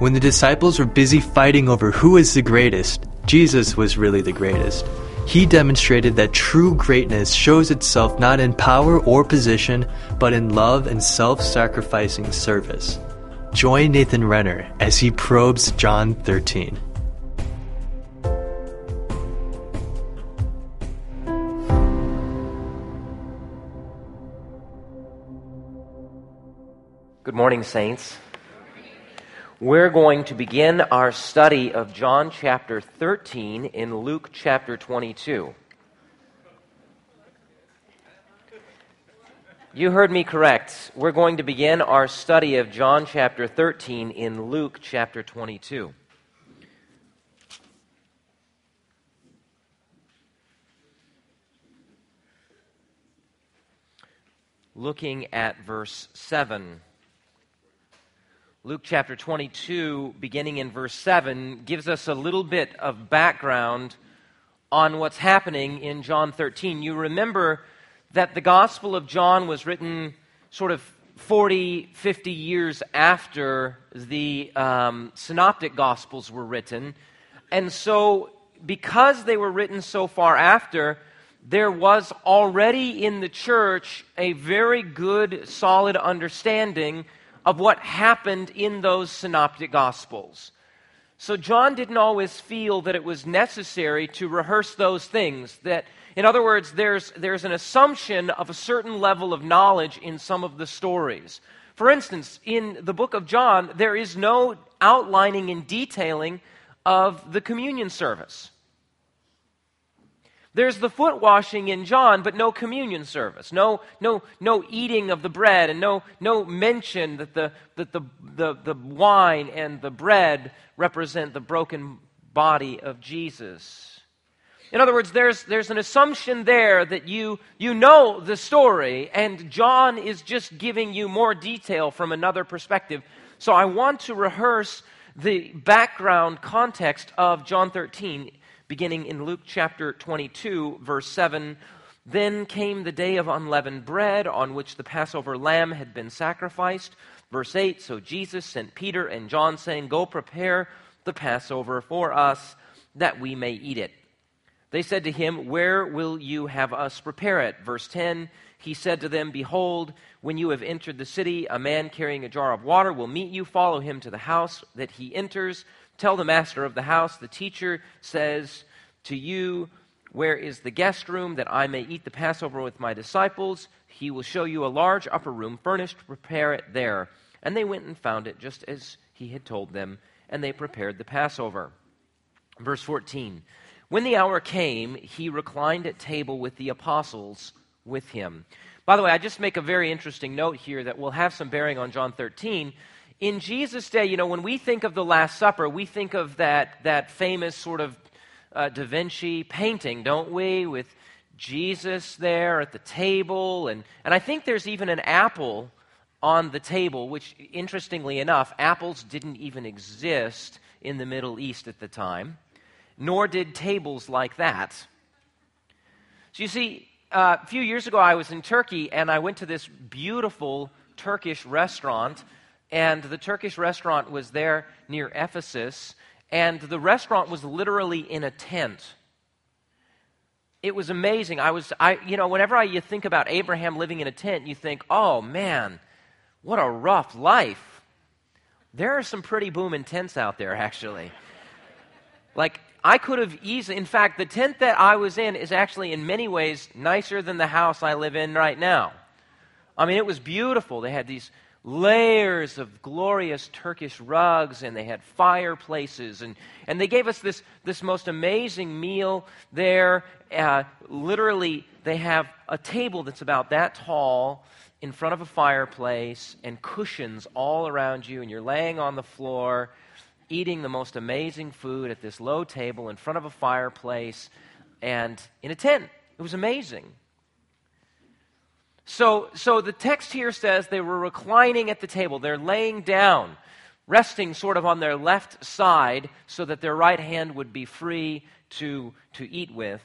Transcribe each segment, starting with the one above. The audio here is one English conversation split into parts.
When the disciples were busy fighting over who is the greatest, Jesus was really the greatest. He demonstrated that true greatness shows itself not in power or position, but in love and self-sacrificing service. Join Nathan Renner as he probes John 13. Good morning, saints. We're going to begin our study of John chapter 13 in Luke chapter 22. You heard me correct. We're going to begin our study of John chapter 13 in Luke chapter 22. Looking at verse 7. Luke chapter 22, beginning in verse 7, gives us a little bit of background on what's happening in John 13. You remember that the Gospel of John was written sort of 40, 50 years after the Synoptic Gospels were written. And so, because they were written so far after, there was already in the church a very good, solid understanding of what happened in those synoptic gospels. So John didn't always feel that it was necessary to rehearse those things. That, in other words, there's an assumption of a certain level of knowledge in some of the stories. For instance, in the book of John, there is no outlining and detailing of the communion service. There's the foot washing in John, but no communion service, no eating of the bread, and no mention that the wine and the bread represent the broken body of Jesus. In other words, there's an assumption there that you know the story, and John is just giving you more detail from another perspective. So I want to rehearse the background context of John 13. Beginning in Luke chapter 22, verse 7, "Then came the day of unleavened bread, on which the Passover lamb had been sacrificed." Verse 8, "So Jesus sent Peter and John, saying, 'Go prepare the Passover for us, that we may eat it.' They said to him, 'Where will you have us prepare it?' Verse 10, he said to them, 'Behold, when you have entered the city, a man carrying a jar of water will meet you. Follow him to the house that he enters. Tell the master of the house, the teacher says to you, where is the guest room, that I may eat the Passover with my disciples? He will show you a large upper room furnished. Prepare it there.' And they went and found it just as he had told them, and they prepared the Passover." Verse 14, "When the hour came, he reclined at table with the apostles with him." By the way, I just make a very interesting note here that will have some bearing on John 13. In Jesus' day, when we think of the Last Supper, we think of that famous sort of Da Vinci painting, don't we? With Jesus there at the table. And I think there's even an apple on the table, which, interestingly enough, apples didn't even exist in the Middle East at the time, nor did tables like that. So you see, a few years ago I was in Turkey, and I went to this beautiful Turkish restaurant. And the Turkish restaurant was there near Ephesus, and the restaurant was literally in a tent. It was amazing. Whenever you think about Abraham living in a tent, you think, oh man, what a rough life. There are some pretty booming tents out there, actually. Like, I could have easily, in fact, the tent that I was in is actually in many ways nicer than the house I live in right now. I mean, it was beautiful. They had these layers of glorious Turkish rugs, and they had fireplaces, and they gave us this most amazing meal there. Literally, they have a table that's about that tall in front of a fireplace and cushions all around you, and you're laying on the floor eating the most amazing food at this low table in front of a fireplace and in a tent. It was amazing. So the text here says they were reclining at the table. They're laying down, resting sort of on their left side so that their right hand would be free to eat with.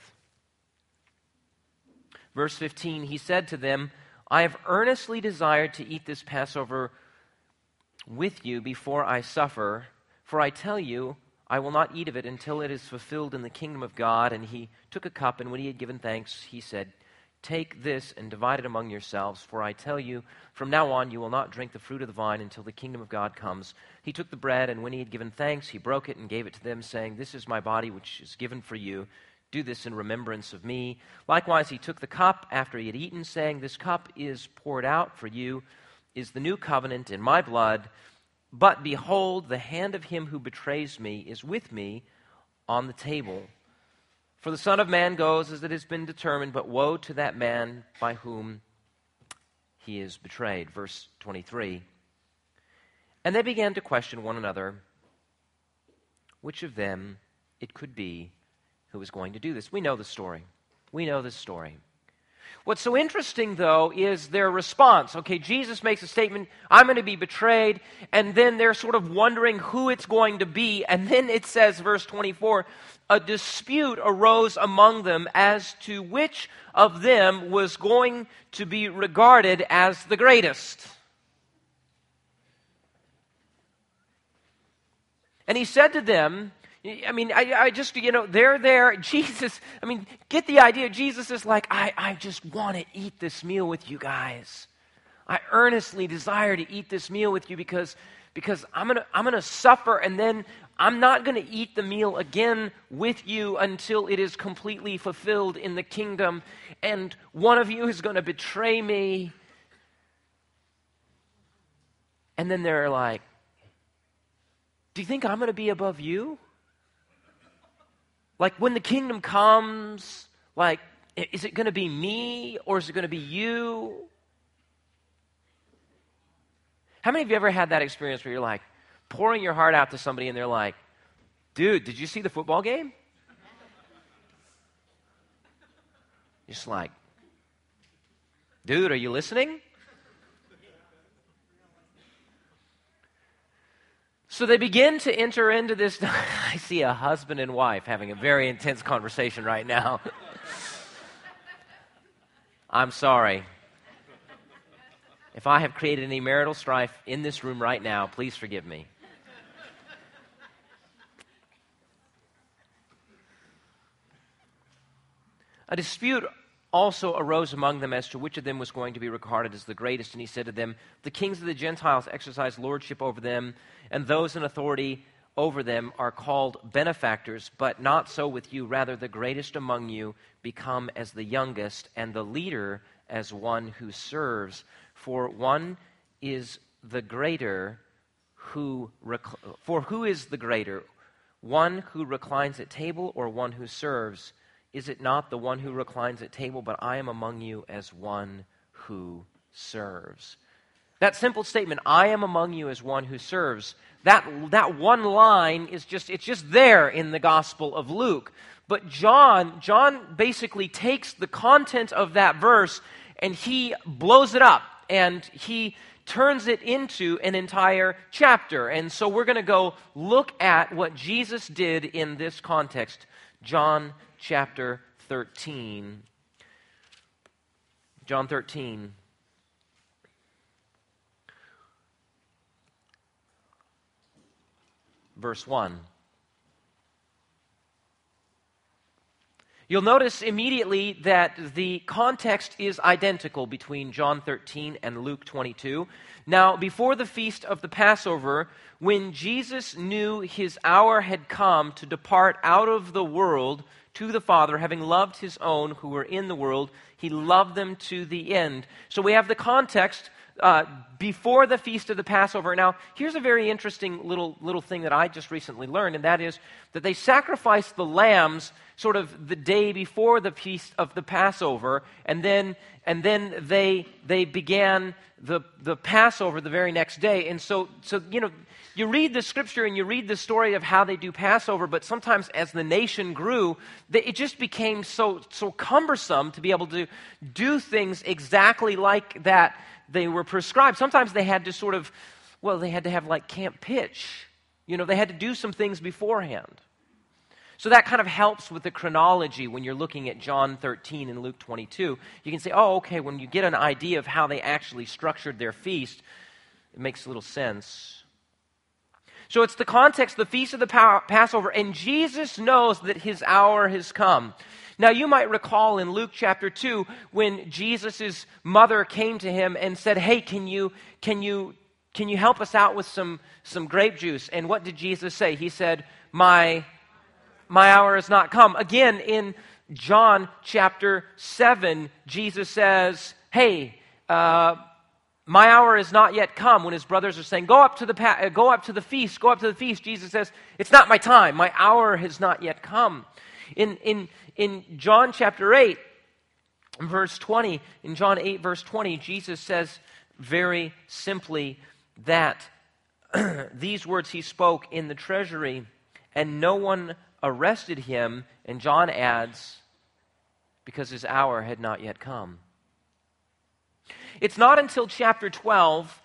Verse 15, he said to them, "I have earnestly desired to eat this Passover with you before I suffer. For I tell you, I will not eat of it until it is fulfilled in the kingdom of God. And he took a cup, and when he had given thanks, he said, Take this and divide it among yourselves, for I tell you, from now on you will not drink the fruit of the vine until the kingdom of God comes. He took the bread, and when he had given thanks, he broke it and gave it to them, saying, This is my body, which is given for you. Do this in remembrance of me. Likewise, he took the cup after he had eaten, saying, This cup is poured out for you, is the new covenant in my blood. But behold, the hand of him who betrays me is with me on the table. For the Son of Man goes as it has been determined, but woe to that man by whom he is betrayed. Verse 23. And they began to question one another, which of them it could be who was going to do this. We know the story. We know this story. What's so interesting, though, is their response. Okay, Jesus makes a statement, I'm going to be betrayed, and then they're sort of wondering who it's going to be. And then it says, verse 24, a dispute arose among them as to which of them was going to be regarded as the greatest. And he said to them, I just, they're there. Jesus, get the idea. Jesus is like, I just want to eat this meal with you guys. I earnestly desire to eat this meal with you because I'm gonna suffer, and then I'm not going to eat the meal again with you until it is completely fulfilled in the kingdom, and one of you is going to betray me. And then they're like, do you think I'm going to be above you? Like, when the kingdom comes, like, is it going to be me or is it going to be you? How many of you ever had that experience where you're like pouring your heart out to somebody and they're like, dude, did you see the football game? You're just like, dude, are you listening? So they begin to enter into this. I see a husband and wife having a very intense conversation right now. I'm sorry. If I have created any marital strife in this room right now, please forgive me. A dispute also arose among them as to which of them was going to be regarded as the greatest. And he said to them, the kings of the Gentiles exercise lordship over them, and those in authority over them are called benefactors, but not so with you. Rather, the greatest among you become as the youngest, and the leader as one who serves. For one is the greater who is the greater, one who reclines at table or one who serves? Is it not the one who reclines at table? But I am among you as one who serves. That simple statement, I am among you as one who serves, that one line is just there in the Gospel of Luke. But John basically takes the content of that verse and he blows it up and he turns it into an entire chapter. And so we're going to go look at what Jesus did in this context. John chapter 13. John 13. Verse 1. You'll notice immediately that the context is identical between John 13 and Luke 22. Now, before the feast of the Passover, when Jesus knew his hour had come to depart out of the world to the Father, having loved his own who were in the world, he loved them to the end. So we have the context before the feast of the Passover. Now, here's a very interesting little thing that I just recently learned, and that is that they sacrificed the lambs sort of the day before the feast of the Passover, and then they began the Passover the very next day. And so you read the scripture and you read the story of how they do Passover, but sometimes as the nation grew, it just became so cumbersome to be able to do things exactly like that they were prescribed. Sometimes they had to they had to have like camp pitch. They had to do some things beforehand. So that kind of helps with the chronology when you're looking at John 13 and Luke 22. You can say, oh, okay, when you get an idea of how they actually structured their feast, it makes a little sense. So it's the context, the feast of the Passover, and Jesus knows that his hour has come. Now you might recall in Luke chapter 2 when Jesus' mother came to him and said, "Hey, can you help us out with some grape juice?" And what did Jesus say? He said, My hour has not come. Again, in John chapter 7, Jesus says, "Hey, my hour is not yet come." When his brothers are saying, go up to the feast, Jesus says, "It's not my time. My hour has not yet come." In John chapter 8, verse 20, in John 8, verse 20, Jesus says very simply that these words he spoke in the treasury, and no one arrested him, and John adds, because his hour had not yet come. It's not until chapter 12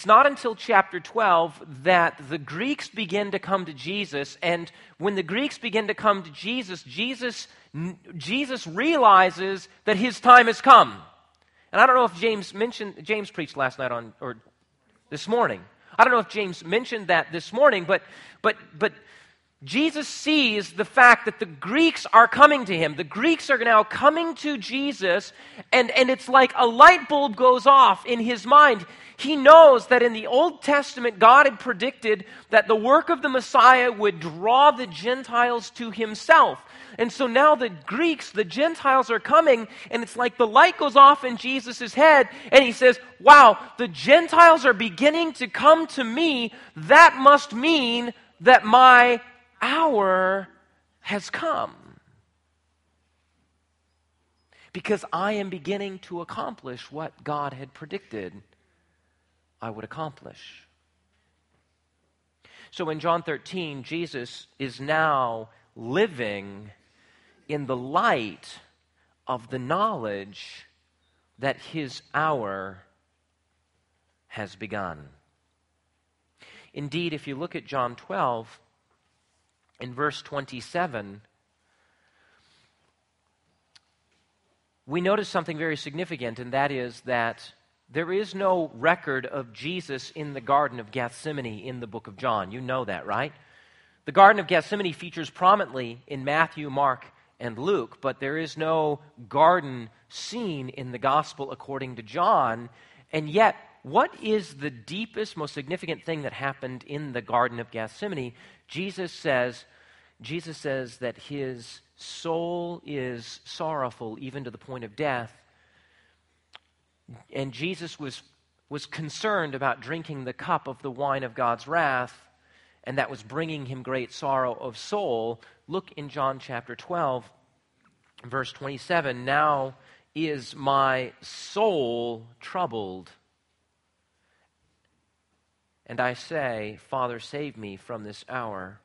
that the Greeks begin to come to Jesus, and when the Greeks begin to come to Jesus realizes that his time has come. And I don't know if James preached last night or this morning. I don't know if James mentioned that this morning, but Jesus sees the fact that the Greeks are coming to him. The Greeks are now coming to Jesus, and it's like a light bulb goes off in his mind. He knows that in the Old Testament, God had predicted that the work of the Messiah would draw the Gentiles to himself. And so now the Greeks, the Gentiles are coming, and it's like the light goes off in Jesus' head, and he says, wow, the Gentiles are beginning to come to me. That must mean that my hour has come, because I am beginning to accomplish what God had predicted I would accomplish. So in John 13, Jesus is now living in the light of the knowledge that his hour has begun. Indeed, if you look at John 12, in verse 27, we notice something very significant, and that is that there is no record of Jesus in the Garden of Gethsemane in the book of John. You know that, right? The Garden of Gethsemane features prominently in Matthew, Mark, and Luke, but there is no garden scene in the Gospel according to John. And yet, what is the deepest, most significant thing that happened in the Garden of Gethsemane? Jesus says that his soul is sorrowful even to the point of death. And Jesus was concerned about drinking the cup of the wine of God's wrath, and that was bringing him great sorrow of soul. Look in John chapter 12, verse 27. Now is my soul troubled, and I say, Father, save me from this hour.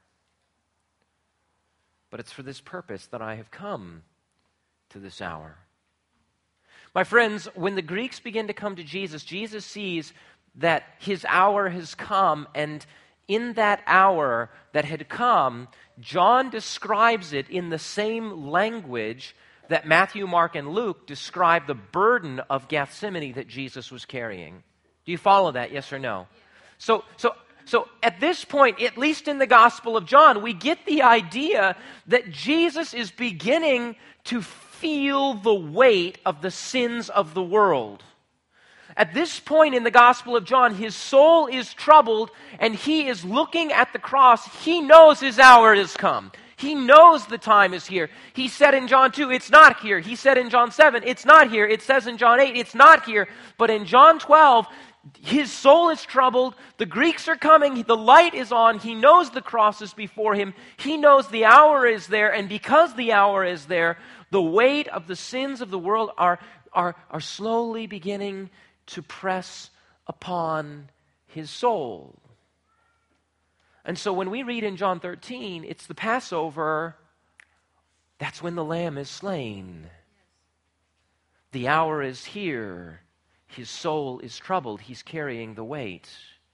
But it's for this purpose that I have come to this hour. My friends, when the Greeks begin to come to Jesus, Jesus sees that his hour has come, and in that hour that had come, John describes it in the same language that Matthew, Mark, and Luke describe the burden of Gethsemane that Jesus was carrying. Do you follow that, yes or no? So at this point, at least in the Gospel of John, we get the idea that Jesus is beginning to feel the weight of the sins of the world. At this point in the Gospel of John, his soul is troubled, and he is looking at the cross. He knows his hour has come. He knows the time is here. He said in John 2, it's not here. He said in John 7, it's not here. It says in John 8, it's not here. But in John 12, his soul is troubled. The Greeks are coming. The light is on. He knows the cross is before him. He knows the hour is there. And because the hour is there, the weight of the sins of the world are slowly beginning to press upon his soul. And so when we read in John 13, it's the Passover. That's when the Lamb is slain. The hour is here. His soul is troubled. He's carrying the weight.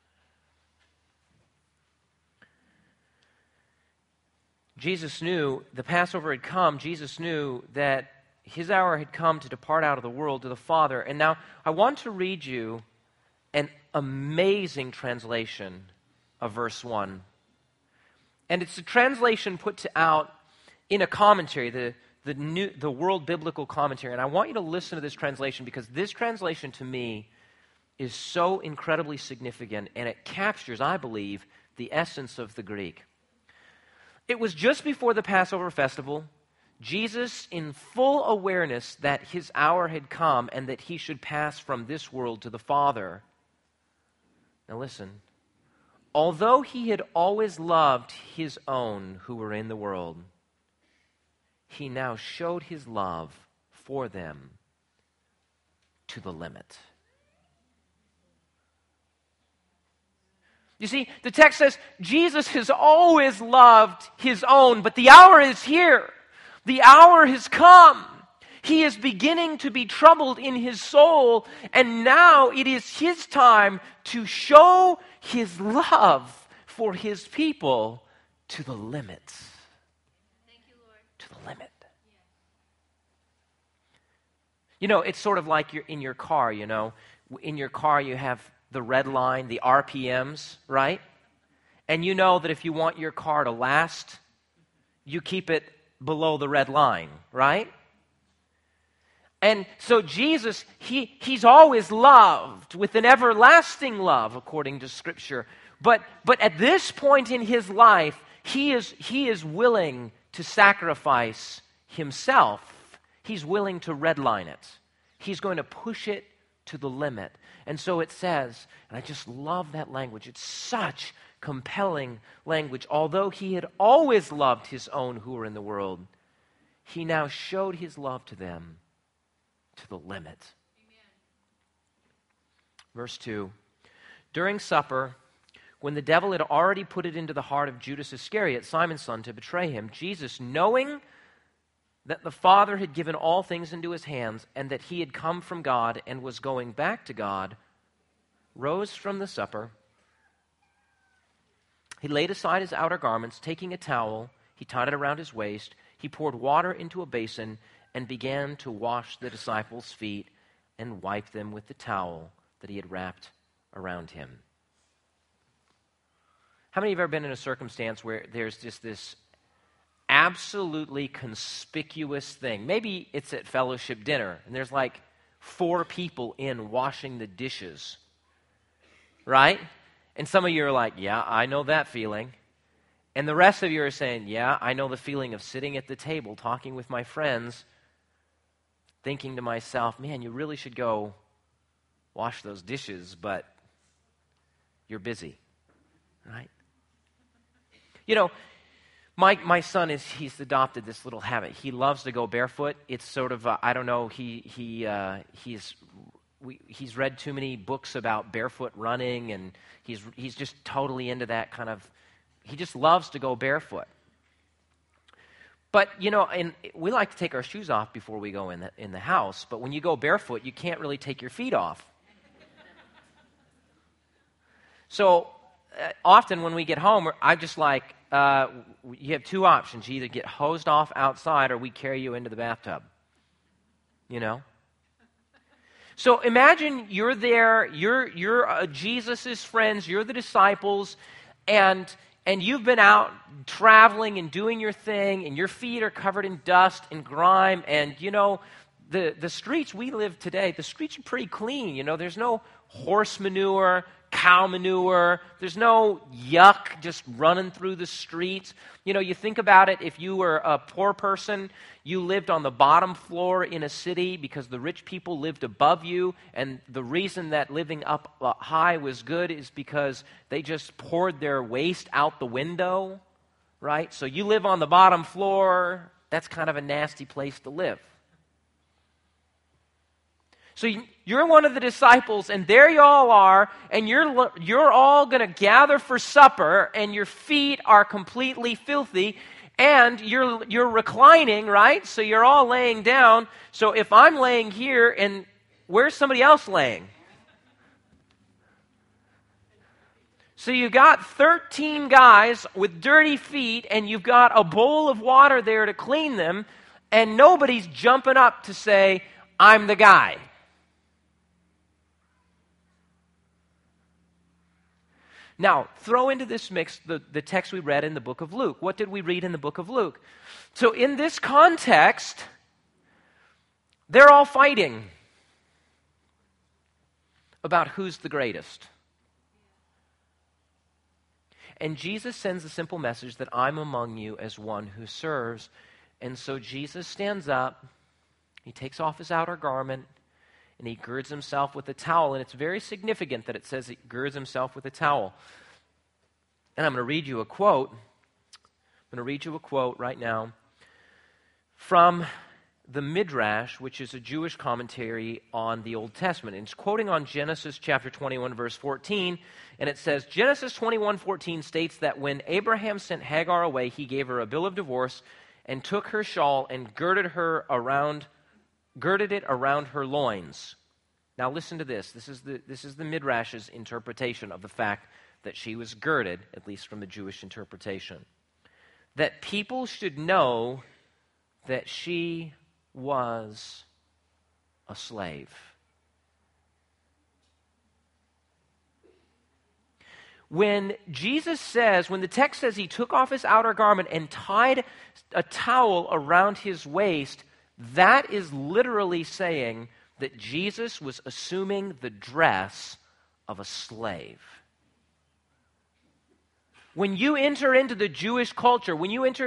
Jesus knew the Passover had come. Jesus knew that his hour had come to depart out of the world to the Father. And now I want to read you an amazing translation of verse 1 And it's a translation put out in a commentary, the World Biblical Commentary. And I want you to listen to this translation because this translation to me is so incredibly significant, and it captures, I believe, the essence of the Greek. It was just before the Passover festival, Jesus, in full awareness that his hour had come and that he should pass from this world to the Father. Now listen. Although he had always loved his own who were in the world, he now showed his love for them to the limit. You see, the text says Jesus has always loved his own, but the hour is here. The hour has come. He is beginning to be troubled in his soul, and now it is his time to show his love for his people to the limit. Thank you, Lord. To the limit. You know, it's sort of like you're in your car, you know. In your car you have the red line, the RPMs, right? And you know that if you want your car to last, you keep it below the red line, right? And so Jesus, he's always loved with an everlasting love, according to Scripture. But at this point in his life, he is willing to sacrifice himself. He's willing to redline it. He's going to push it to the limit. And so it says, and I just love that language, it's such compelling language. Although he had always loved his own who were in the world, he now showed his love to them to the limit. Amen. Verse 2, during supper, when the devil had already put it into the heart of Judas Iscariot, Simon's son, to betray him, Jesus, knowing that the Father had given all things into his hands, and that he had come from God and was going back to God, rose from the supper. He laid aside his outer garments, taking a towel, he tied it around his waist, he poured water into a basin, and began to wash the disciples' feet and wipe them with the towel that he had wrapped around him. How many of you have ever been in a circumstance where there's just this absolutely conspicuous thing? Maybe it's at fellowship dinner, and there's like 4 people in washing the dishes, right? And some of you are like, yeah, I know that feeling. And the rest of you are saying, yeah, I know the feeling of sitting at the table, talking with my friends, thinking to myself, man, you really should go wash those dishes, but you're busy, right? You know, my son he's adopted this little habit. He loves to go barefoot. It's sort of, I don't know, he's read too many books about barefoot running, and he's just totally into that kind of, he just loves to go barefoot. But, you know, and we like to take our shoes off before we go in the house, but when you go barefoot, you can't really take your feet off. So often when we get home, I'm just like, you have 2 options. You either get hosed off outside or we carry you into the bathtub, you know? So imagine you're there, you're Jesus' friends, you're the disciples, and you've been out traveling and doing your thing, and your feet are covered in dust and grime, and, you know, the streets we live today, the streets are pretty clean. You know, there's no horse manure, cow manure, there's no yuck just running through the streets. You know, you think about it, if you were a poor person, you lived on the bottom floor in a city because the rich people lived above you, and the reason that living up high was good is because they just poured their waste out the window, right? So you live on the bottom floor, that's kind of a nasty place to live. So you're one of the disciples, and there you all are, and you're all going to gather for supper, and your feet are completely filthy, and you're reclining, right? So you're all laying down. So if I'm laying here, and where's somebody else laying? So you got 13 guys with dirty feet, and you've got a bowl of water there to clean them, and nobody's jumping up to say, I'm the guy. Now, throw into this mix the text we read in the book of Luke. What did we read in the book of Luke? So in this context, they're all fighting about who's the greatest. And Jesus sends a simple message that I'm among you as one who serves. And so Jesus stands up, he takes off his outer garment, and he girds himself with a towel. And it's very significant that it says he girds himself with a towel. And I'm going to read you a quote. I'm going to read you a quote right now from the Midrash, which is a Jewish commentary on the Old Testament. And it's quoting on Genesis chapter 21, verse 14. And it says, Genesis 21:14 states that when Abraham sent Hagar away, he gave her a bill of divorce and took her shawl and girded it around her loins. Now listen to this. This is the Midrash's interpretation of the fact that she was girded, at least from the Jewish interpretation. That people should know that she was a slave. When the text says he took off his outer garment and tied a towel around his waist, that is literally saying that Jesus was assuming the dress of a slave. When you enter into the Jewish culture,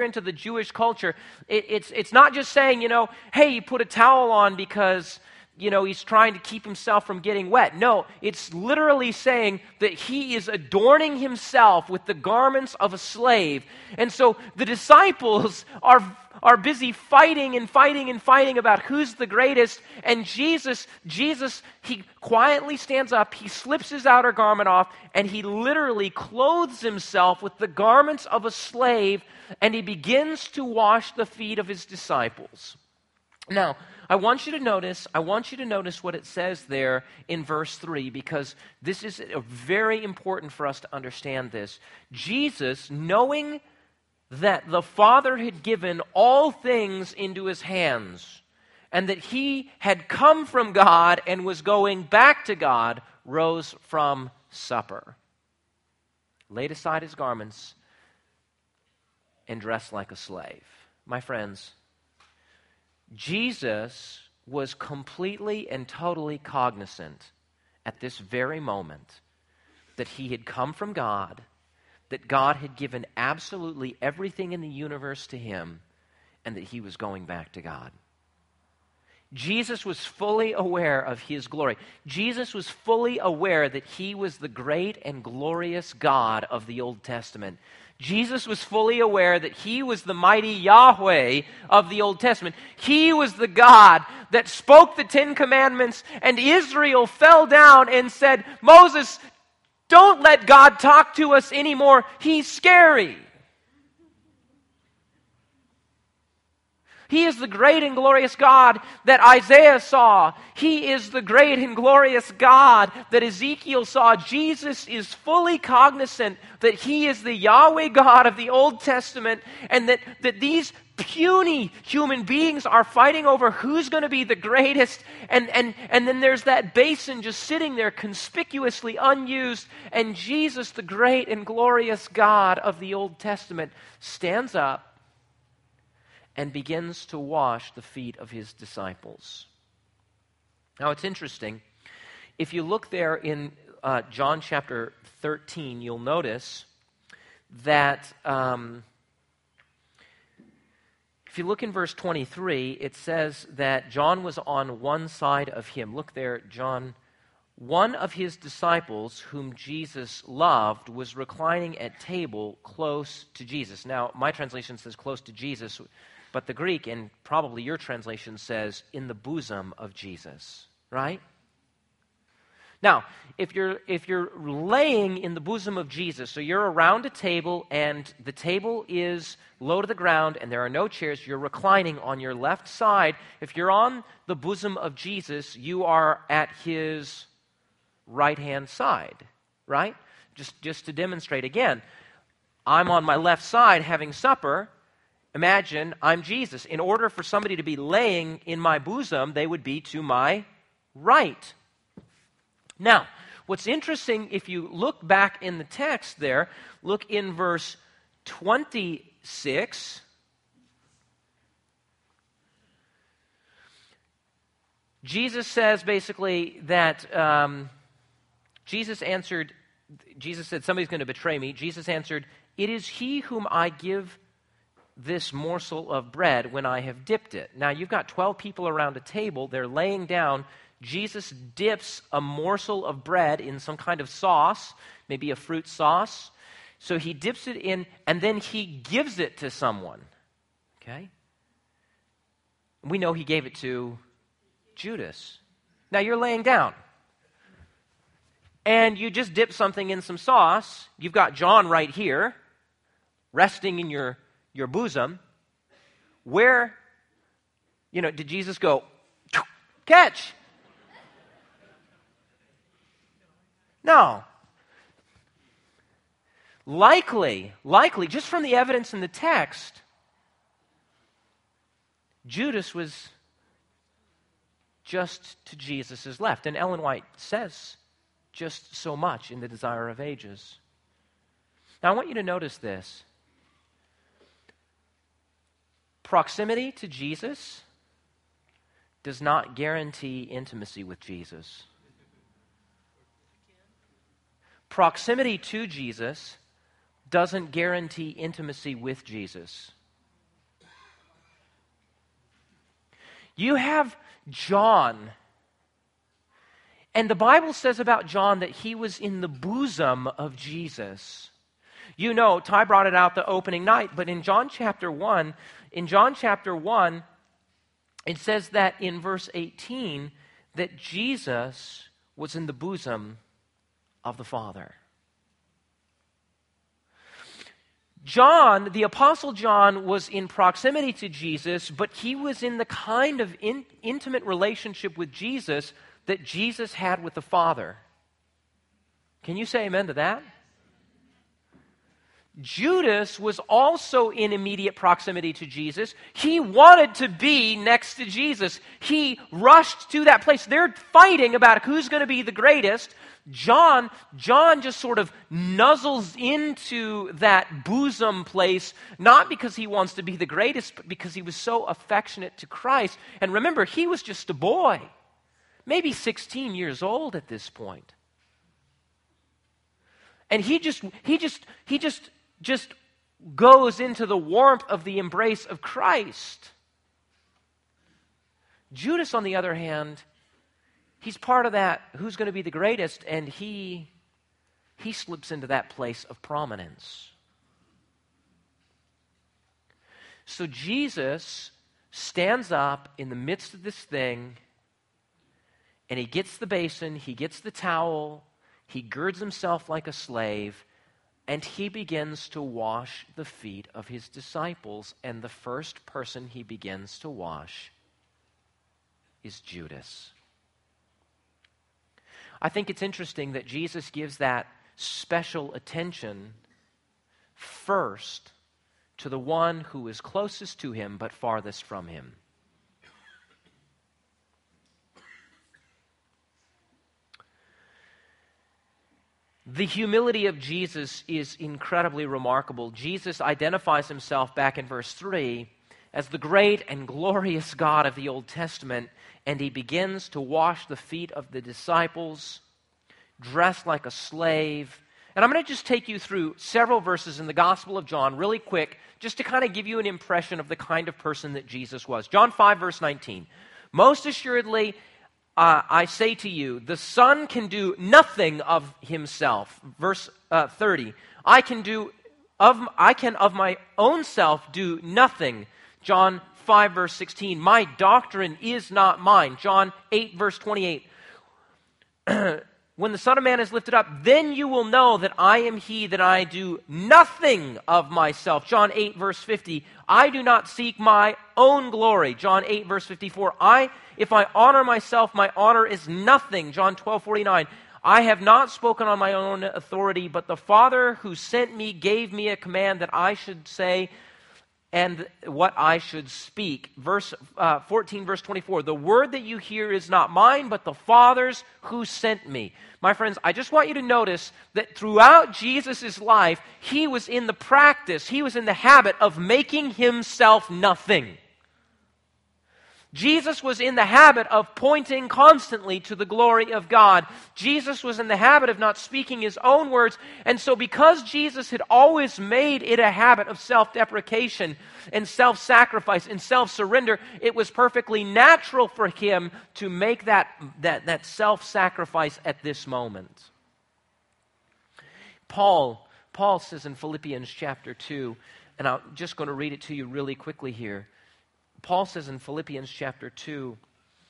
it's not just saying, hey, he put a towel on because, he's trying to keep himself from getting wet. No, it's literally saying that he is adorning himself with the garments of a slave. And so the disciples are busy fighting about who's the greatest. And Jesus, he quietly stands up, he slips his outer garment off, and he literally clothes himself with the garments of a slave, and he begins to wash the feet of his disciples. Now, I want you to notice what it says there in verse 3, because this is very important for us to understand this. Jesus, knowing that the Father had given all things into his hands, and that he had come from God and was going back to God, rose from supper, laid aside his garments, and dressed like a slave. My friends, Jesus was completely and totally cognizant at this very moment that he had come from God, that God had given absolutely everything in the universe to him, and that he was going back to God. Jesus was fully aware of his glory. Jesus was fully aware that he was the great and glorious God of the Old Testament. Jesus was fully aware that he was the mighty Yahweh of the Old Testament. He was the God that spoke the Ten Commandments, and Israel fell down and said, Moses, don't let God talk to us anymore. He's scary. He is the great and glorious God that Isaiah saw. He is the great and glorious God that Ezekiel saw. Jesus is fully cognizant that he is the Yahweh God of the Old Testament, and that these puny human beings are fighting over who's going to be the greatest, and then there's that basin just sitting there conspicuously unused, and Jesus, the great and glorious God of the Old Testament, stands up and begins to wash the feet of his disciples. Now it's interesting. If you look there in John chapter 13, you'll notice that if you look in verse 23, it says that John was on one side of him. Look there, John. One of his disciples, whom Jesus loved, was reclining at table close to Jesus. Now, my translation says close to Jesus, but the Greek, and probably your translation, says in the bosom of Jesus, right? Now, if you're laying in the bosom of Jesus, so you're around a table and the table is low to the ground and there are no chairs, you're reclining on your left side. If you're on the bosom of Jesus, you are at his right-hand side, right? Just to demonstrate again, I'm on my left side having supper. Imagine I'm Jesus. In order for somebody to be laying in my bosom, they would be to my right. Now, What's interesting, if you look back in the text there, look in verse 26. Jesus says basically that Jesus said, somebody's going to betray me. Jesus answered, "It is he whom I give this morsel of bread when I have dipped it." Now, you've got 12 people around a table. They're laying down. Jesus dips a morsel of bread in some kind of sauce, maybe a fruit sauce. So he dips it in, and then he gives it to someone. Okay? We know he gave it to Judas. Now, you're laying down. And you just dip something in some sauce. You've got John right here, resting in your bosom. Where, did Jesus go, catch? No. Likely, just from the evidence in the text, Judas was just to Jesus' left. And Ellen White says just so much in The Desire of Ages. Now, I want you to notice this. Proximity to Jesus does not guarantee intimacy with Jesus. Proximity to Jesus doesn't guarantee intimacy with Jesus. You have John, and the Bible says about John that he was in the bosom of Jesus. You know, Ty brought it out the opening night, but in John chapter 1, it says that in verse 18 that Jesus was in the bosom of the Father. John, the Apostle John, was in proximity to Jesus, but he was in the kind of intimate relationship with Jesus that Jesus had with the Father. Can you say amen to that? Judas was also in immediate proximity to Jesus. He wanted to be next to Jesus. He rushed to that place. They're fighting about who's going to be the greatest. John just sort of nuzzles into that bosom place, not because he wants to be the greatest, but because he was so affectionate to Christ. And remember, he was just a boy, maybe 16 years old at this point. And he just goes into the warmth of the embrace of Christ. Judas, on the other hand, he's part of that who's going to be the greatest, and he slips into that place of prominence. So Jesus stands up in the midst of this thing, and he gets the basin, he gets the towel, he girds himself like a slave, and he begins to wash the feet of his disciples. And the first person he begins to wash is Judas. I think it's interesting that Jesus gives that special attention first to the one who is closest to him but farthest from him. The humility of Jesus is incredibly remarkable. Jesus identifies himself back in verse 3 as the great and glorious God of the Old Testament, and he begins to wash the feet of the disciples, dressed like a slave. And I'm going to just take you through several verses in the Gospel of John really quick, just to kind of give you an impression of the kind of person that Jesus was. John 5, verse 19. Most assuredly, I say to you, the Son can do nothing of himself. Verse 30. I can of my own self do nothing. John 5, verse 16. My doctrine is not mine. John 8, verse 28. When the Son of Man is lifted up, then you will know that I am he, that I do nothing of myself. John 8, verse 50. I do not seek my own glory. John 8, verse 54. If I honor myself, my honor is nothing. John 12, 49. I have not spoken on my own authority, but the Father who sent me gave me a command that I should say and what I should speak. Verse 14, verse 24, the word that you hear is not mine, but the Father's who sent me. My friends, I just want you to notice that throughout Jesus' life, he was in the practice, he was in the habit of making himself nothing. Jesus was in the habit of pointing constantly to the glory of God. Jesus was in the habit of not speaking his own words. And so because Jesus had always made it a habit of self-deprecation and self-sacrifice and self-surrender, it was perfectly natural for him to make that self-sacrifice at this moment. Paul says in Philippians chapter 2, and I'm just going to read it to you really quickly here. Paul says in Philippians chapter 2,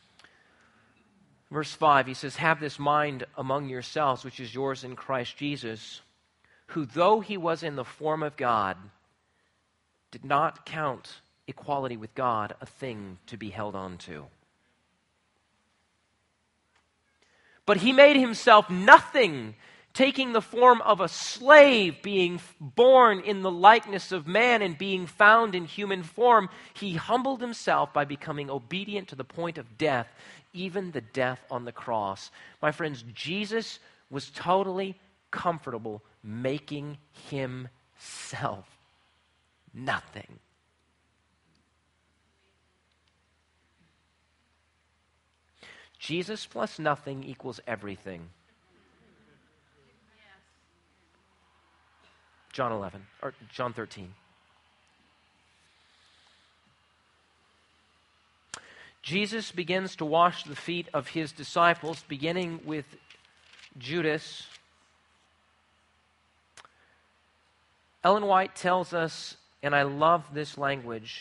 verse 5, he says, have this mind among yourselves, which is yours in Christ Jesus, who though he was in the form of God, did not count equality with God a thing to be held on to. But he made himself nothing, taking the form of a slave, being born in the likeness of man and being found in human form, he humbled himself by becoming obedient to the point of death, even the death on the cross. My friends, Jesus was totally comfortable making himself nothing. Jesus plus nothing equals everything. John 11, or John 13. Jesus begins to wash the feet of his disciples, beginning with Judas. Ellen White tells us, and I love this language,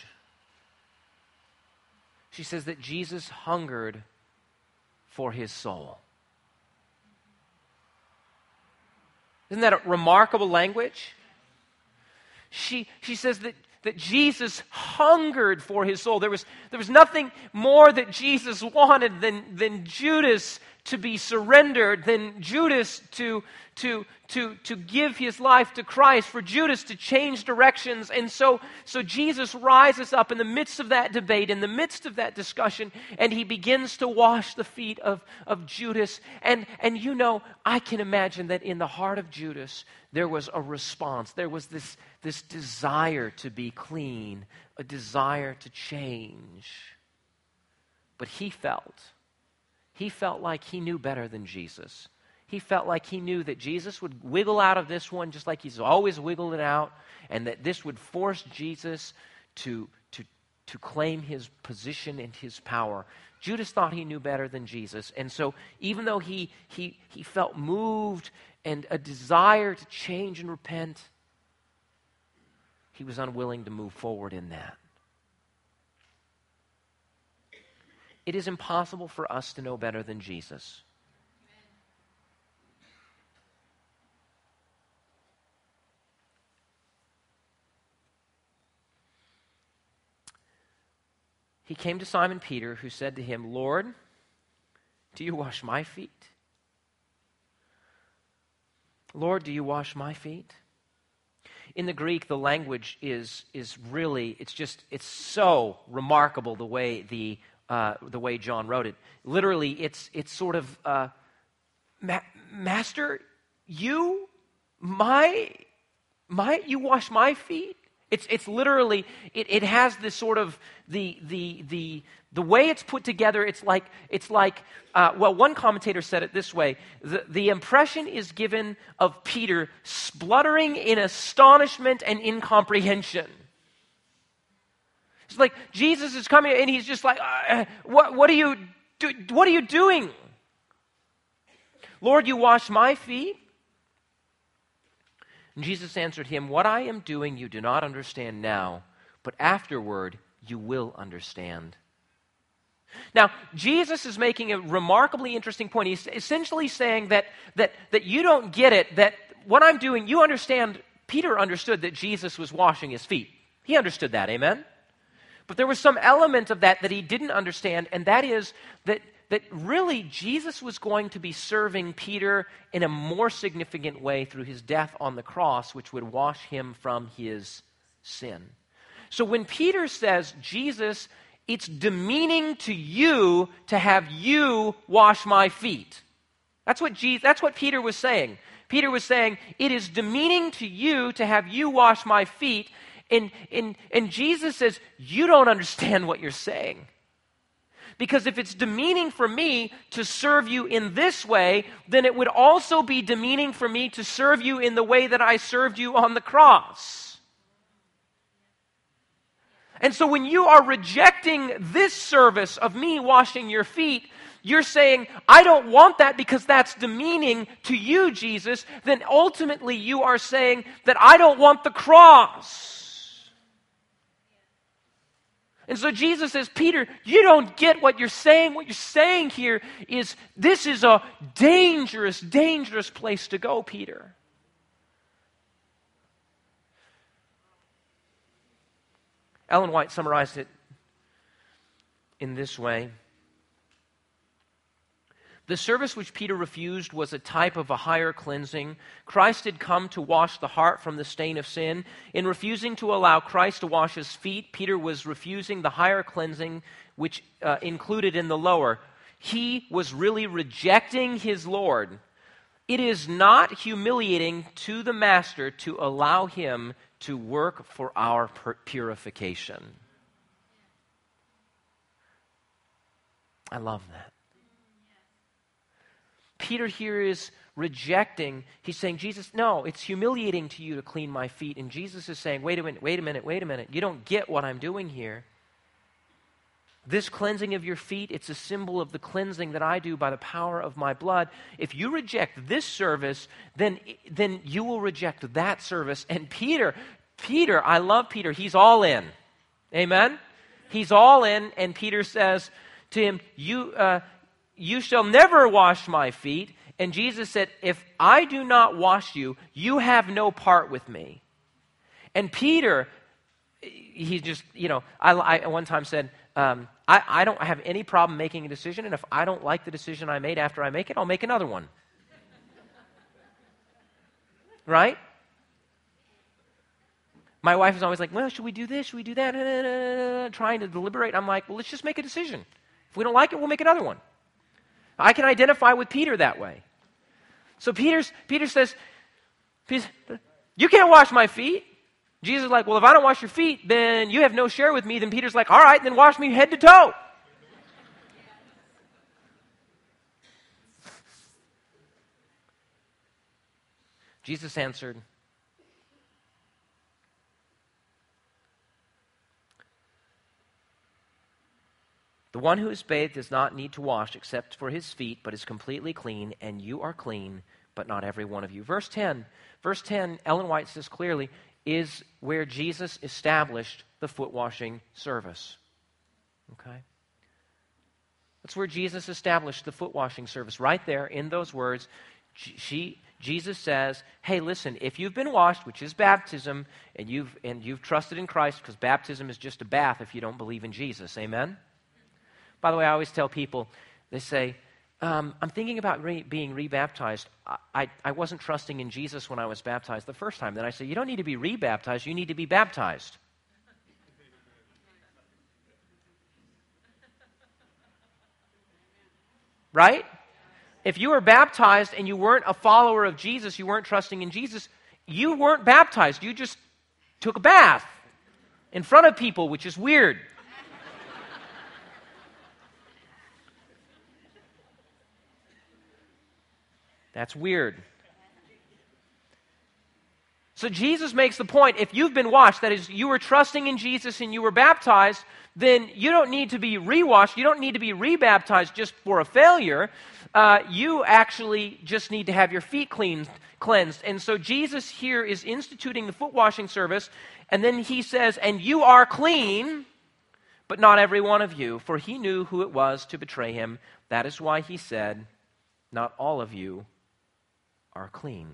she says that Jesus hungered for his soul. Isn't that a remarkable language? She says that Jesus hungered for his soul. There was nothing more that Jesus wanted than Judas to be surrendered, than Judas to give his life to Christ, for Judas to change directions. And so Jesus rises up in the midst of that debate, in the midst of that discussion, and he begins to wash the feet of Judas. And you know, I can imagine that in the heart of Judas, there was a response. There was this desire to be clean, a desire to change. But he felt like he knew better than Jesus. He felt like he knew that Jesus would wiggle out of this one just like he's always wiggled it out, and that this would force Jesus to claim his position and his power. Judas thought he knew better than Jesus, and so even though he felt moved and a desire to change and repent, he was unwilling to move forward in that. It is impossible for us to know better than Jesus. He came to Simon Peter, who said to him, Lord, do you wash my feet? Lord, do you wash my feet? In the Greek, the language is really, it's so remarkable the way John wrote it. Literally, it's sort of, Master, you wash my feet? It's literally, it has this sort of, the way it's put together, it's like one commentator said it this way, the impression is given of Peter spluttering in astonishment and incomprehension. It's like Jesus is coming and he's just like, what are you doing? Lord, you wash my feet? And Jesus answered him, what I am doing you do not understand now, but afterward you will understand. Now, Jesus is making a remarkably interesting point. He's essentially saying that you don't get it, that what I'm doing, you understand, Peter understood that Jesus was washing his feet. He understood that, amen? But there was some element of that he didn't understand, and that is that really Jesus was going to be serving Peter in a more significant way through his death on the cross, which would wash him from his sin. So when Peter says, Jesus, it's demeaning to you to have you wash my feet. That's what Peter was saying. Peter was saying, it is demeaning to you to have you wash my feet. And Jesus says, you don't understand what you're saying. Because if it's demeaning for me to serve you in this way, then it would also be demeaning for me to serve you in the way that I served you on the cross. And so when you are rejecting this service of me washing your feet, you're saying, I don't want that because that's demeaning to you, Jesus. Then ultimately you are saying that I don't want the cross. And so Jesus says, Peter, you don't get what you're saying. What you're saying here is, this is a dangerous, dangerous place to go, Peter. Ellen White summarized it in this way. The service which Peter refused was a type of a higher cleansing. Christ had come to wash the heart from the stain of sin. In refusing to allow Christ to wash his feet, Peter was refusing the higher cleansing which included in the lower. He was really rejecting his Lord. It is not humiliating to the Master to allow him to work for our purification. I love that. Peter here is rejecting. He's saying, Jesus, no, it's humiliating to you to clean my feet. And Jesus is saying, wait a minute. You don't get what I'm doing here. This cleansing of your feet, it's a symbol of the cleansing that I do by the power of my blood. If you reject this service, then you will reject that service. And Peter, I love Peter. He's all in. Amen? He's all in. And Peter says to him, you shall never wash my feet. And Jesus said, if I do not wash you, you have no part with me. And Peter, he just, I one time said, I don't have any problem making a decision, and if I don't like the decision I made after I make it, I'll make another one. Right? My wife is always like, well, should we do this? Should we do that? Trying to deliberate. I'm like, well, let's just make a decision. If we don't like it, we'll make another one. I can identify with Peter that way. So Peter says, you can't wash my feet. Jesus is like, well, if I don't wash your feet, then you have no share with me. Then Peter's like, all right, then wash me head to toe. Jesus answered, the one who is bathed does not need to wash except for his feet, but is completely clean, and you are clean, but not every one of you. Verse 10, Ellen White says clearly, is where Jesus established the foot washing service. Okay? That's where Jesus established the foot washing service. Right there in those words, Jesus says, hey, listen, if you've been washed, which is baptism, and you've trusted in Christ, because baptism is just a bath if you don't believe in Jesus. Amen? By the way, I always tell people, they say, I'm thinking about being rebaptized. I wasn't trusting in Jesus when I was baptized the first time. Then I say, you don't need to be rebaptized, you need to be baptized. Right? If you were baptized and you weren't a follower of Jesus, you weren't trusting in Jesus, you weren't baptized. You just took a bath in front of people, which is weird. That's weird. So Jesus makes the point, if you've been washed, that is, you were trusting in Jesus and you were baptized, then you don't need to be rewashed. You don't need to be rebaptized just for a failure. You actually just need to have your feet cleansed. And so Jesus here is instituting the foot washing service, and then he says, and you are clean, but not every one of you, for he knew who it was to betray him. That is why he said, not all of you are clean.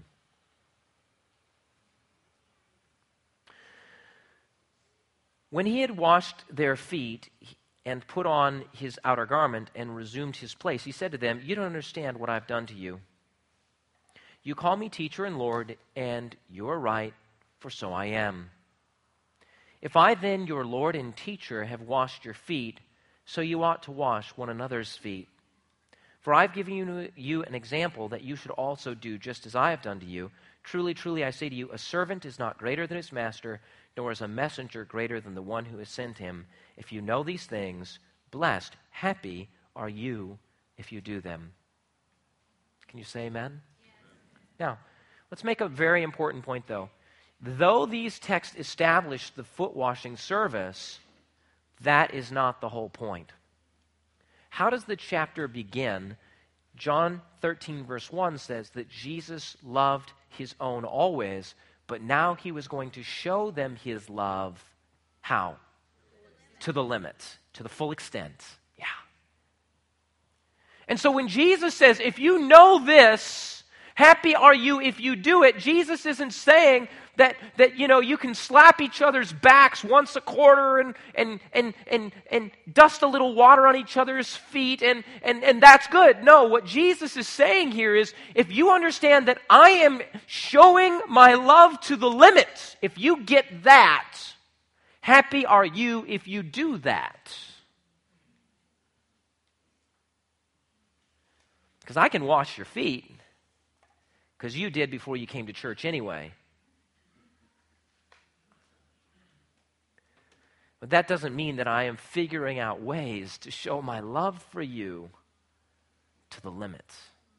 When he had washed their feet and put on his outer garment and resumed his place, he said to them, you don't understand what I've done to you. You call me teacher and Lord, and you are right, for so I am. If I then, your Lord and teacher, have washed your feet, so you ought to wash one another's feet. For I've given you an example that you should also do just as I have done to you. Truly, truly, I say to you, a servant is not greater than his master, nor is a messenger greater than the one who has sent him. If you know these things, blessed, happy are you if you do them. Can you say amen? Yes. Now, let's make a very important point, though. Though these texts establish the foot washing service, that is not the whole point. How does the chapter begin? John 13, verse 1 says that Jesus loved his own always, but now he was going to show them his love. How? To the limit, to the full extent. Yeah. And so when Jesus says, if you know this, happy are you if you do it, Jesus isn't saying that you can slap each other's backs once a quarter and dust a little water on each other's feet and that's good. No, what Jesus is saying here is, if you understand that I am showing my love to the limit, if you get that, happy are you if you do that. Because I can wash your feet, because you did before you came to church anyway. But that doesn't mean that I am figuring out ways to show my love for you to the limits.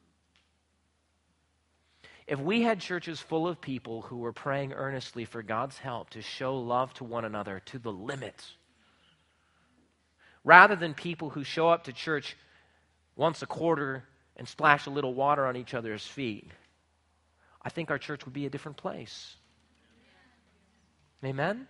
If we had churches full of people who were praying earnestly for God's help to show love to one another to the limits, rather than people who show up to church once a quarter and splash a little water on each other's feet, I think our church would be a different place. Amen?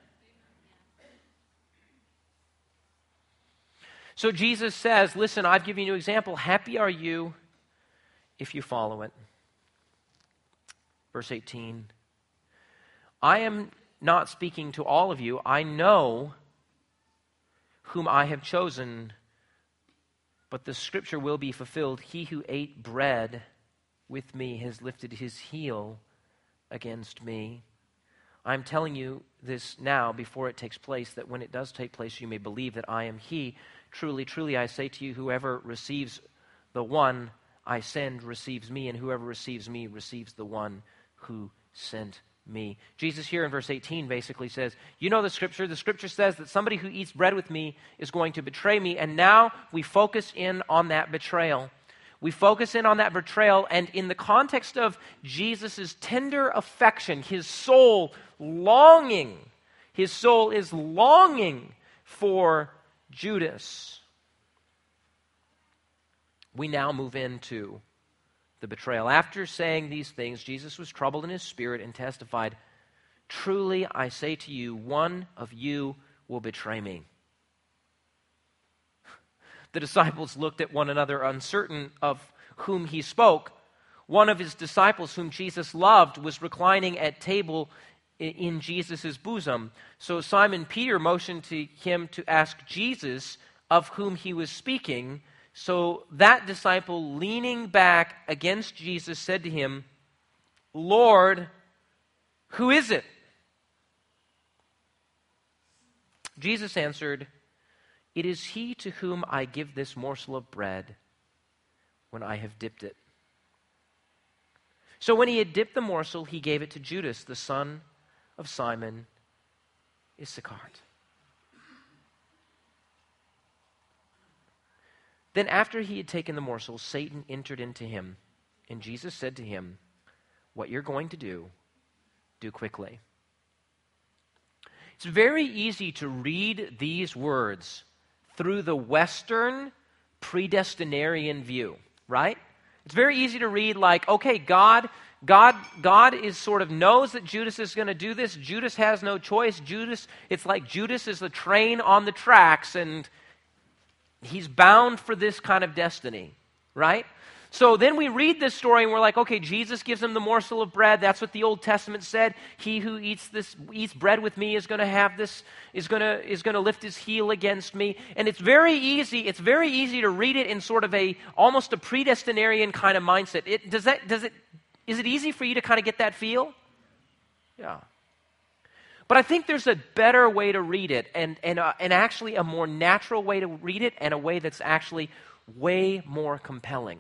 So Jesus says, listen, I've given you an example. Happy are you if you follow it. Verse 18. I am not speaking to all of you. I know whom I have chosen, but the scripture will be fulfilled. He who ate bread with me has lifted his heel against me. I'm telling you this now before it takes place, that when it does take place, you may believe that I am he. Truly, truly, I say to you, whoever receives the one I send receives me, and whoever receives me receives the one who sent me. Jesus here in verse 18 basically says, you know the scripture says that somebody who eats bread with me is going to betray me, and now we focus in on that betrayal. We focus in on that betrayal, and in the context of Jesus' tender affection, his soul is longing for Judas. We now move into the betrayal. After saying these things, Jesus was troubled in his spirit and testified, truly I say to you, one of you will betray me. The disciples looked at one another, uncertain of whom he spoke. One of his disciples, whom Jesus loved, was reclining at table in Jesus' bosom. So Simon Peter motioned to him to ask Jesus of whom he was speaking. So that disciple, leaning back against Jesus, said to him, Lord, who is it? Jesus answered, it is he to whom I give this morsel of bread when I have dipped it. So when he had dipped the morsel, he gave it to Judas, the son of Simon Iscariot. Then after he had taken the morsel, Satan entered into him, and Jesus said to him, what you're going to do quickly. It's very easy to read these words through the Western predestinarian view, right? It's very easy to read like, okay, God is sort of knows that Judas is going to do this. Judas has no choice. It's like Judas is the train on the tracks, and he's bound for this kind of destiny, right? So then we read this story and we're like, okay, Jesus gives him the morsel of bread. That's what the Old Testament said. He who eats bread with me is going to have this, is going to lift his heel against me. And it's very easy to read it in sort of almost a predestinarian kind of mindset. Is it easy for you to kind of get that feel? Yeah. But I think there's a better way to read it, and actually a more natural way to read it, and a way that's actually way more compelling.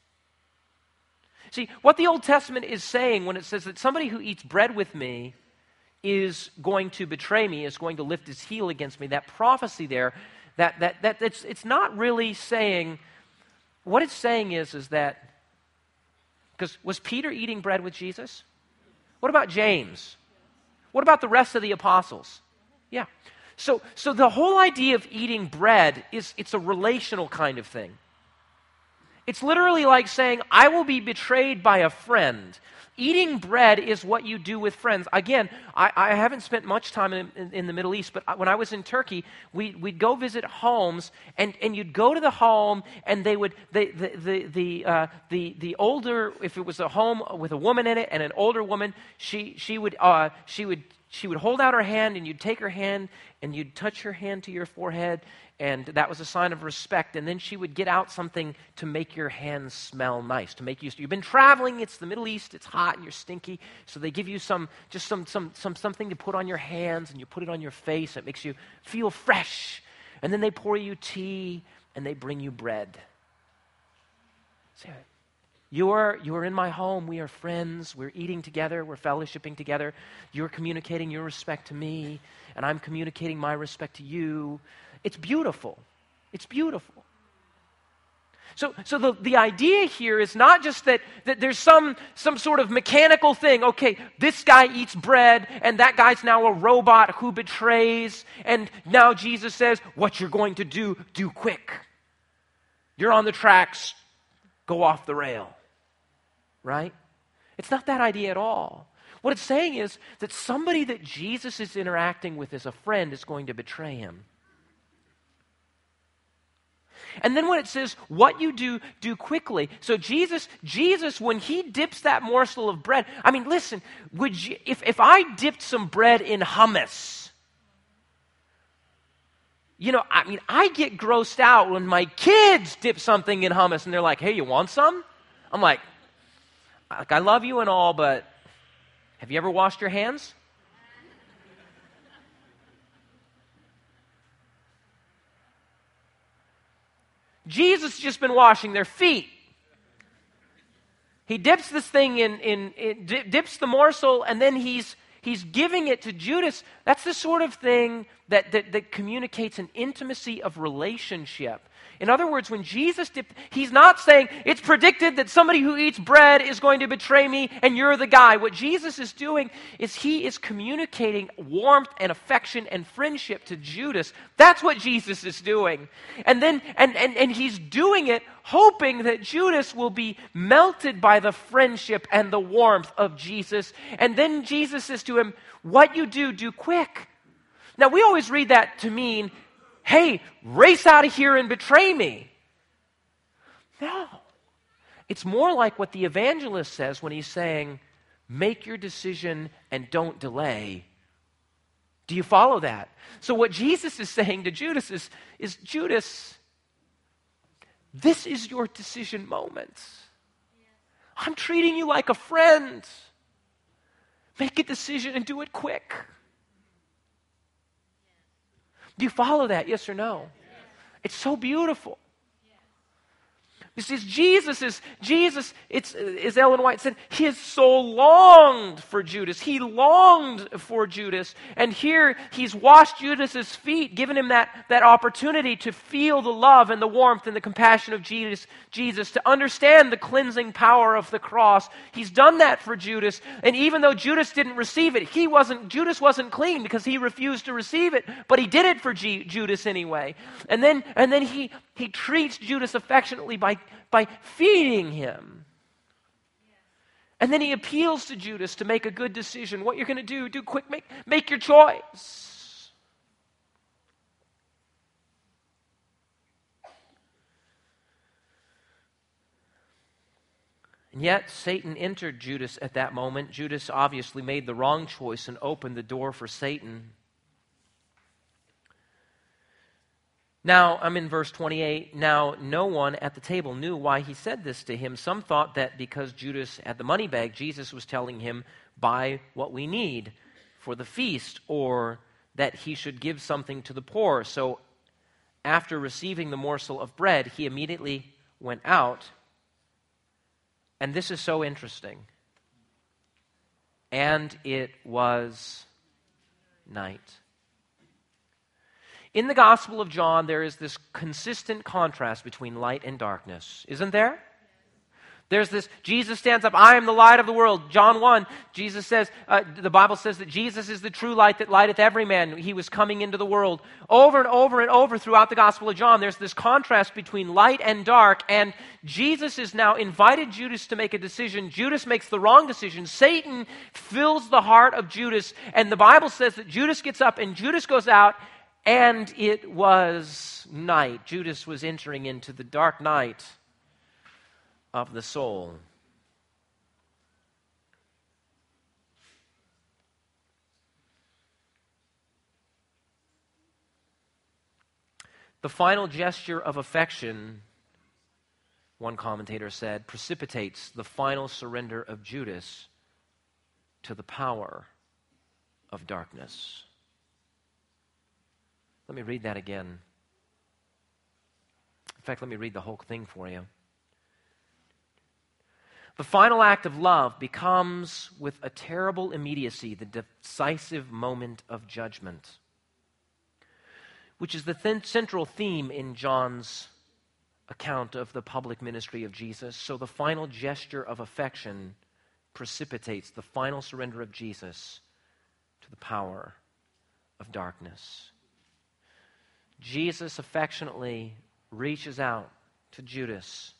See, what the Old Testament is saying when it says that somebody who eats bread with me is going to betray me, is going to lift his heel against me, that prophecy there, it's not really saying, what it's saying is that, because was Peter eating bread with Jesus? What about James? What about the rest of the apostles? Yeah. So the whole idea of eating bread it's a relational kind of thing. It's literally like saying, I will be betrayed by a friend. Eating bread is what you do with friends. Again, I haven't spent much time in the Middle East, but when I was in Turkey, we'd go visit homes, and you'd go to the home, and they would the older, if it was a home with a woman in it and an older woman, she would hold out her hand, and you'd take her hand and you'd touch her hand to your forehead, and that was a sign of respect. And then she would get out something to make your hands smell nice, to make you've been traveling, it's the Middle East, it's hot and you're stinky, so they give you something to put on your hands, and you put it on your face. It makes you feel fresh. And then they pour you tea, and they bring you bread. You're in my home. We are friends. We're eating together. We're fellowshipping together. You're communicating your respect to me, and I'm communicating my respect to you. It's beautiful. It's beautiful. So the idea here is not just that there's some sort of mechanical thing. Okay, this guy eats bread, and that guy's now a robot who betrays, and now Jesus says, what you're going to do quick. You're on the tracks. Go off the rail. Right? It's not that idea at all. What it's saying is that somebody that Jesus is interacting with as a friend is going to betray him. And then when it says, what you do quickly. So Jesus, when he dips that morsel of bread, I mean, listen, if I dipped some bread in hummus, I get grossed out when my kids dip something in hummus and they're like, hey, you want some? I'm like, I love you and all, but have you ever washed your hands? Jesus has just been washing their feet. He dips this thing dips the morsel, and then he's giving it to Judas. That's the sort of thing that communicates an intimacy of relationship. In other words, when Jesus dipped, he's not saying, it's predicted that somebody who eats bread is going to betray me, and you're the guy. What Jesus is doing is he is communicating warmth and affection and friendship to Judas. That's what Jesus is doing. And then, and he's doing it hoping that Judas will be melted by the friendship and the warmth of Jesus. And then Jesus says to him, what you do quick. Now, we always read that to mean, hey, race out of here and betray me. No. It's more like what the evangelist says when he's saying, make your decision and don't delay. Do you follow that? So what Jesus is saying to Judas is Judas, this is your decision moment. I'm treating you like a friend. Make a decision and do it quick. Do you follow that? Yes or no? Yes. It's so beautiful. Yes. Jesus, as Ellen White said, he has so longed for Judas. He longed for Judas. And here he's washed Judas's feet, given him that opportunity to feel the love and the warmth and the compassion of Jesus, to understand the cleansing power of the cross. He's done that for Judas. And even though Judas didn't receive it, Judas wasn't clean because he refused to receive it, but he did it for Judas anyway. And then he treats Judas affectionately by feeding him. And then he appeals to Judas to make a good decision. What you're going to do quick, make your choice. And yet, Satan entered Judas at that moment. Judas obviously made the wrong choice and opened the door for Satan. Now, I'm in verse 28. Now, no one at the table knew why he said this to him. Some thought that because Judas had the money bag, Jesus was telling him, buy what we need for the feast, or that he should give something to the poor. So after receiving the morsel of bread, he immediately went out. And this is so interesting. And it was night. In the Gospel of John, there is this consistent contrast between light and darkness. Isn't there? There's this, Jesus stands up, I am the light of the world. John 1, Jesus says, the Bible says that Jesus is the true light that lighteth every man. He was coming into the world. Over and over and over throughout the Gospel of John, there's this contrast between light and dark, and Jesus has now invited Judas to make a decision. Judas makes the wrong decision. Satan fills the heart of Judas, and the Bible says that Judas gets up and Judas goes out, and it was night. Judas was entering into the dark night of the soul. The final gesture of affection, one commentator said, precipitates the final surrender of Judas to the power of darkness. Let me read that again. In fact, let me read the whole thing for you. The final act of love becomes, with a terrible immediacy, the decisive moment of judgment, which is the central theme in John's account of the public ministry of Jesus. So the final gesture of affection precipitates the final surrender of Jesus to the power of darkness. Jesus affectionately reaches out to Judas.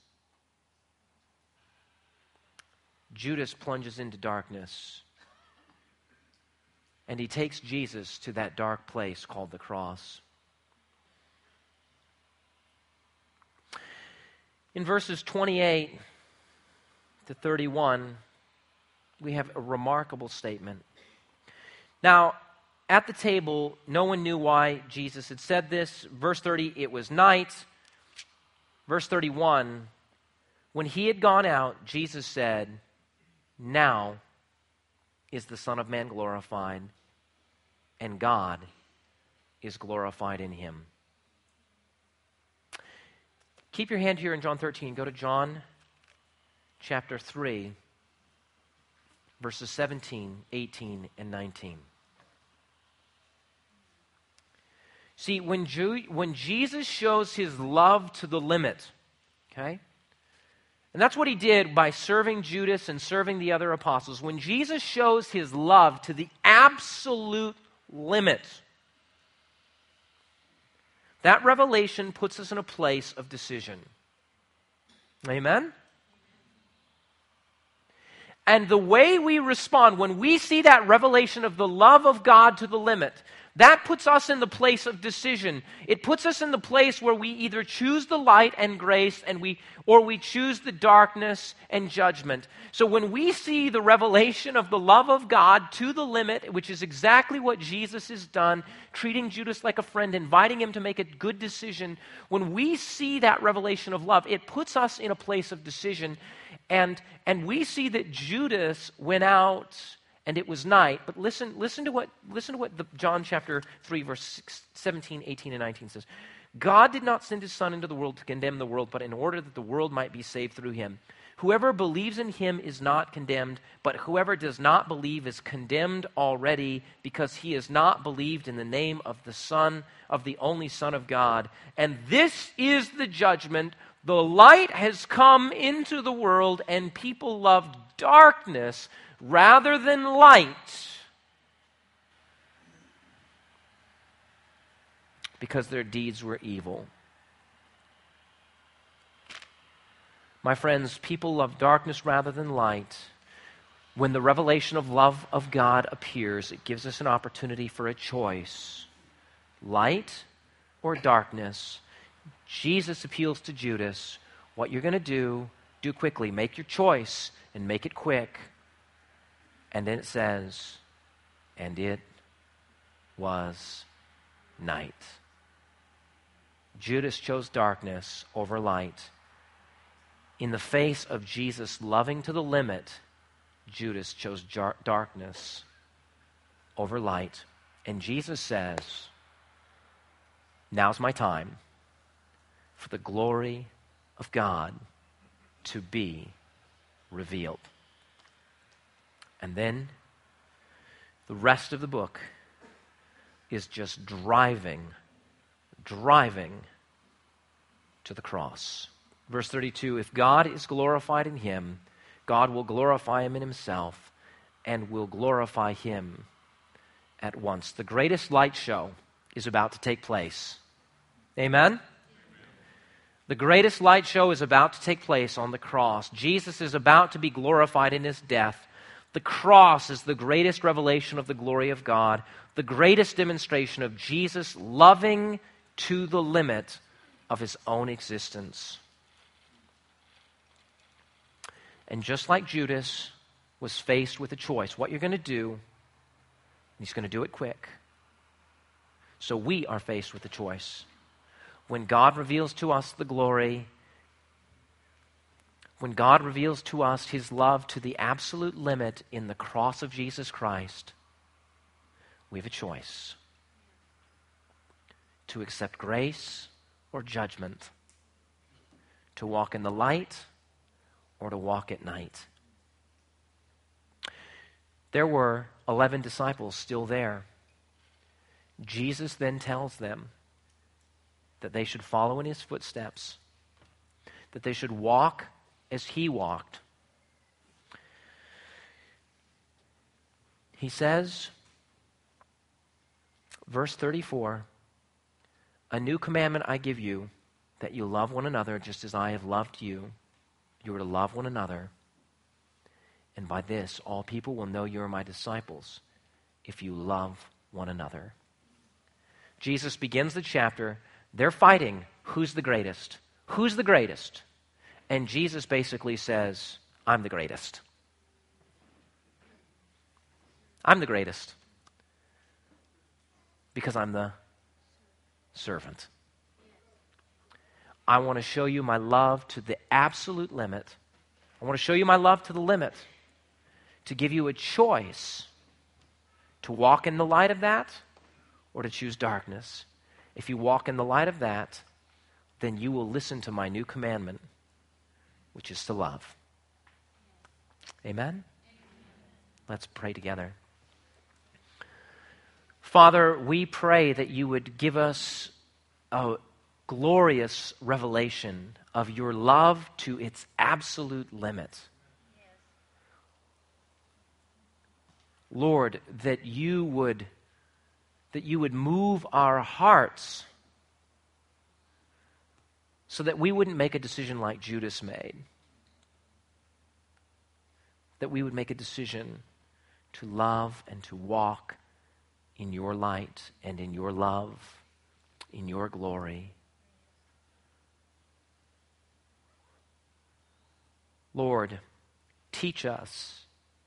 Judas plunges into darkness, and he takes Jesus to that dark place called the cross. In verses 28 to 31, we have a remarkable statement. Now, at the table, no one knew why Jesus had said this. Verse 30, it was night. Verse 31, when he had gone out, Jesus said, now is the Son of Man glorified, and God is glorified in him. Keep your hand here in John 13. Go to John chapter 3, verses 17, 18, and 19. See, when Jesus shows his love to the limit, okay? And that's what he did by serving Judas and serving the other apostles. When Jesus shows his love to the absolute limit, that revelation puts us in a place of decision. Amen? And the way we respond when we see that revelation of the love of God to the limit, that puts us in the place of decision. It puts us in the place where we either choose the light and grace or we choose the darkness and judgment. So when we see the revelation of the love of God to the limit, which is exactly what Jesus has done, treating Judas like a friend, inviting him to make a good decision, when we see that revelation of love, it puts us in a place of decision. And we see that Judas went out and it was night. But listen to what John chapter 3, verse 17, 18, and 19 says. God did not send his Son into the world to condemn the world, but in order that the world might be saved through him. Whoever believes in him is not condemned, but whoever does not believe is condemned already, because he has not believed in the name of the Son, of the only Son of God. And this is the judgment. The light has come into the world, and people loved darkness rather than light, because their deeds were evil. My friends, people love darkness rather than light. When the revelation of love of God appears, it gives us an opportunity for a choice. Light or darkness. Jesus appeals to Judas. What you're going to do quickly. Make your choice and make it quick. And then it says, and it was night. Judas chose darkness over light. In the face of Jesus loving to the limit, Judas chose darkness over light. And Jesus says, now's my time for the glory of God to be revealed. And then the rest of the book is just driving to the cross. Verse 32, if God is glorified in him, God will glorify him in himself and will glorify him at once. The greatest light show is about to take place. Amen? The greatest light show is about to take place on the cross. Jesus is about to be glorified in his death. The cross is the greatest revelation of the glory of God, the greatest demonstration of Jesus loving to the limit of his own existence. And just like Judas was faced with a choice, what you're going to do, he's going to do it quick. So we are faced with a choice. When God reveals to us the glory, when God reveals to us his love to the absolute limit in the cross of Jesus Christ, we have a choice to accept grace or judgment, to walk in the light or to walk at night. There were 11 disciples still there. Jesus then tells them that they should follow in his footsteps, that they should walk as he walked. He says, verse 34, a new commandment I give you, that you love one another just as I have loved you. You are to love one another. And by this, all people will know you are my disciples, if you love one another. Jesus begins the chapter. They're fighting. Who's the greatest? Who's the greatest? And Jesus basically says, I'm the greatest. I'm the greatest. Because I'm the servant. I want to show you my love to the absolute limit. I want to show you my love to the limit. To give you a choice to walk in the light of that or to choose darkness. If you walk in the light of that, then you will listen to my new commandment, which is to love. Amen? Let's pray together. Father, we pray that you would give us a glorious revelation of your love to its absolute limit. Lord, that you would move our hearts so that we wouldn't make a decision like Judas made. That we would make a decision to love and to walk in your light and in your love, in your glory. Lord, teach us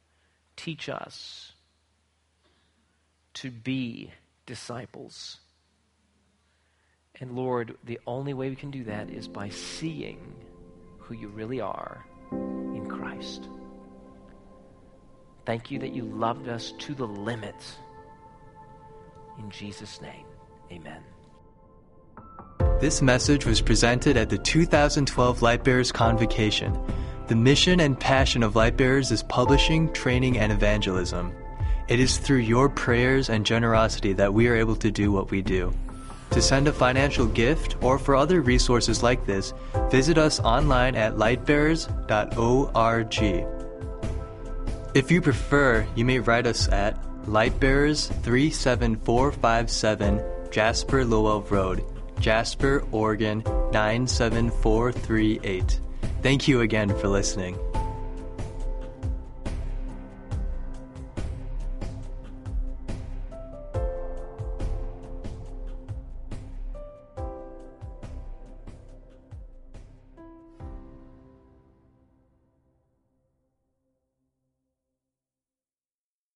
to be disciples. And Lord, the only way we can do that is by seeing who you really are in Christ. Thank you that you loved us to the limit. In Jesus' name, amen. This message was presented at the 2012 Lightbearers Convocation. The mission and passion of Lightbearers is publishing, training, and evangelism. It is through your prayers and generosity that we are able to do what we do. To send a financial gift or for other resources like this, visit us online at lightbearers.org. If you prefer, you may write us at Lightbearers 37457 Jasper Lowell Road, Jasper, Oregon 97438. Thank you again for listening.